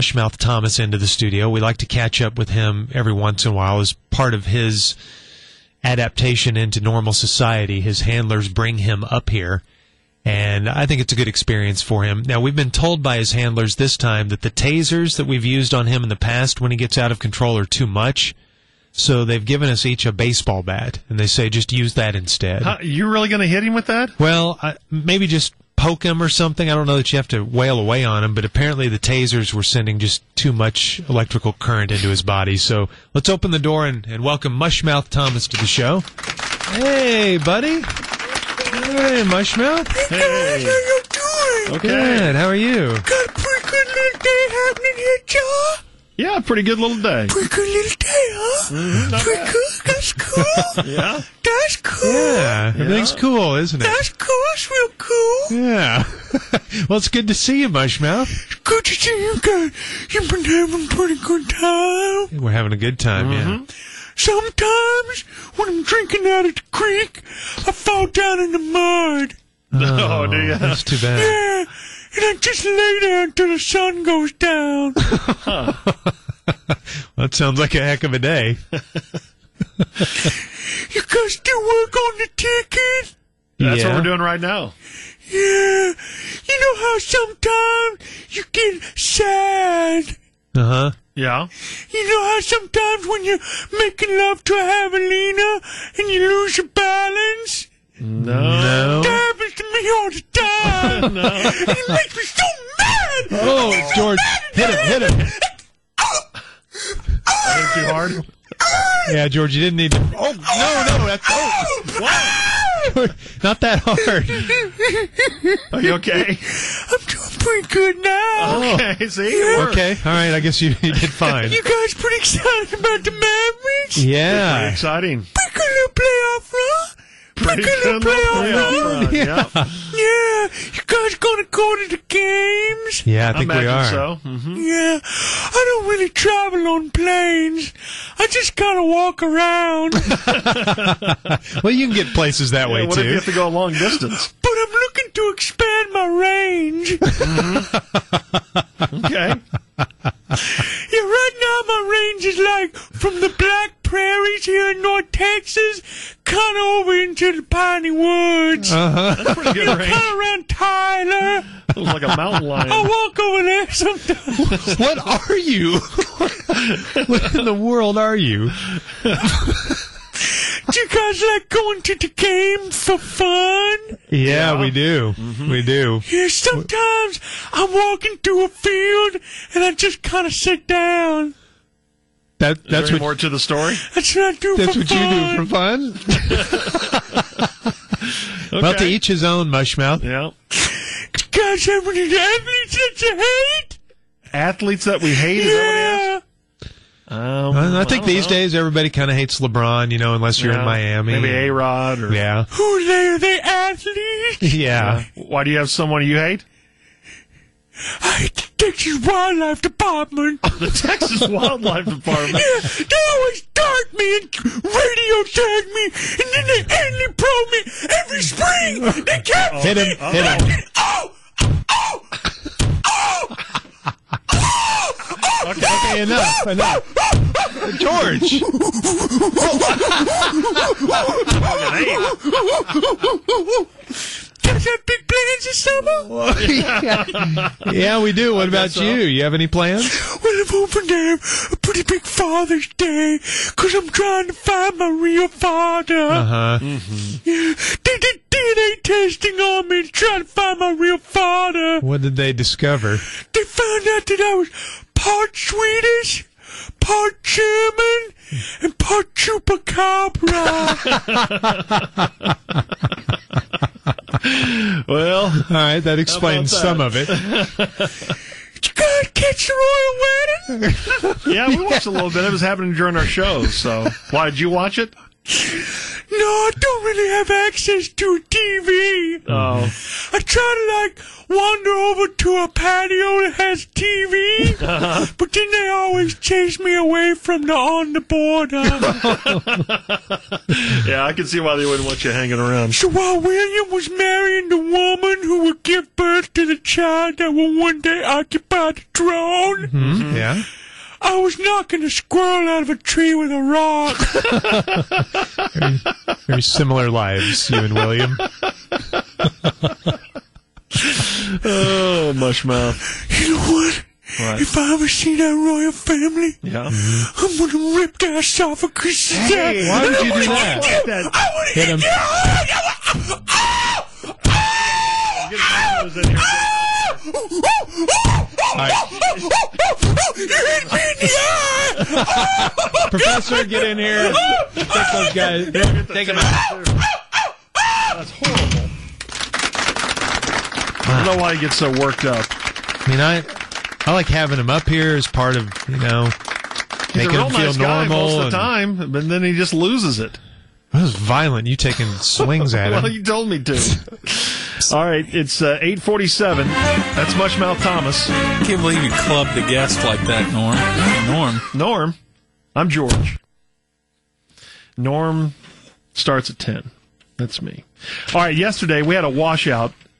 Mushmouth Thomas into the studio. We like to catch up with him every once in a while as part of his adaptation into normal society. His handlers bring him up here, and I think it's a good experience for him. Now, we've been told by his handlers this time that the tasers that we've used on him in the past when he gets out of control are too much, so they've given us each a baseball bat, and they say just use that instead. You really going to hit him with that? Well, maybe just poke him or something. I don't know that you have to wail away on him, but apparently the tasers were sending just too much electrical current into his body. So let's open the door and welcome Mushmouth Thomas to the show. Hey, buddy. Hey, Mushmouth. Hey, guys, how you doing? Okay. Good. How are you? Got a pretty good little day happening here, Joe. Yeah, pretty good little day. Pretty good little day, huh? Pretty good. That's cool. Yeah. That's cool. Yeah, everything's cool, isn't it? That's cool. That's real cool. Yeah. Well, it's good to see you, Mushmouth. Good to see you guys. You've been having a pretty good time. We're having a good time, yeah. Sometimes when I'm drinking out of the creek, I fall down in the mud. Oh, do you? That's too bad. Yeah, and I just lay there until the sun goes down. Well, that sounds like a heck of a day. You guys still work on the ticket? That's what we're doing right now. Yeah. You know how sometimes you get sad? Uh-huh. Yeah. You know how sometimes when you're making love to a javelina and you lose your balance? No. That happens to me all the time. No. And it makes me so mad. Oh, George, hit him. I hit too hard? Yeah, George, you didn't need to. Oh, no, that's. Oh, wow. Not that hard. Are you okay? I'm doing pretty good now. Okay, see? It worked. Okay, all right, I guess you did fine. You guys pretty excited about the Mavericks? Pretty Yeah. exciting. Pretty good little playoff run. Pretty good little playoff run. Yeah. Yeah. You guys gonna go to the games? Yeah, I think we imagine are. so. Mm-hmm. Yeah. I don't really travel on planes. I just gotta walk around. Well, you can get places that way, What if you too. have to go a long distance? But I'm looking to expand my range. Okay. Yeah, right now my range is like from the Black Prairies here in North Texas, kind of over into the Piney Woods. That's pretty good range. Kind of around Tyler. Looks like a mountain lion. I walk over there sometimes. What are you? What in the world are you? Do you guys like going to the game for fun? Yeah, we do. We do. Yeah, sometimes I'm walking through a field and I just kind of sit down. Is That's there any what more to the story? That's what I do that's for what fun. you do for fun. Okay. Well, to each his own, Mushmouth. Yeah. You guys have any athletes that you hate? Athletes that we hate, is that Yeah. I think these days everybody kind of hates LeBron, unless you're in Miami. Maybe A-Rod or... Yeah. Who are they? Are they athletes? Yeah. Why do you have someone you hate? I hate the Texas Wildlife Department. The Texas Wildlife Department. Yeah, they always dart me and radio tag me, and then they annually probe me every spring. They capture Hit him, me. hit him. Oh! Oh! Oh! Okay, enough. George! Guys have big plans this summer? Yeah, we do. What about so. you? You have any plans? Well, I'm hoping to have a pretty big Father's Day, because I'm trying to find my real father. Uh-huh. Yeah, they did DNA testing on me to try to find my real father. What did they discover? They found out that I was part Swedish, part German, and part chupacabra. Well, All right, that explains that? some of it. Did you guys catch the royal wedding? yeah, we watched a little bit. It was happening during our shows, so... Why, did you watch it? No, I don't really have access to a TV. Oh. I try to, wander over to a patio that has TV, but then they always chase me away from the on the border. Yeah, I can see why they wouldn't want you hanging around. So while William was marrying the woman who would give birth to the child that will one day occupy the throne, Yeah. I was knocking a squirrel out of a tree with a rock. Very similar lives, you and William. Oh, mushmouth. You know what? What? If I ever see that royal family, Yeah. I'm gonna rip their esophagus. Hey, Why would you do that? I want to Hit him. You hit me in the eye! Professor, get in here. Take those guys. Take them out. That's horrible. I don't know why he gets so worked up. I mean, I like having him up here as part of, He's making a real him feel nice guy normal. most of the time, but then he just loses it. That was violent. You taking swings at him. Well, you told me to. All right, it's 8:47. That's Mushmouth Thomas. I can't believe you clubbed a guest like that, Norm. Norm. I'm George. Norm starts at 10. That's me. All right, yesterday we had a washout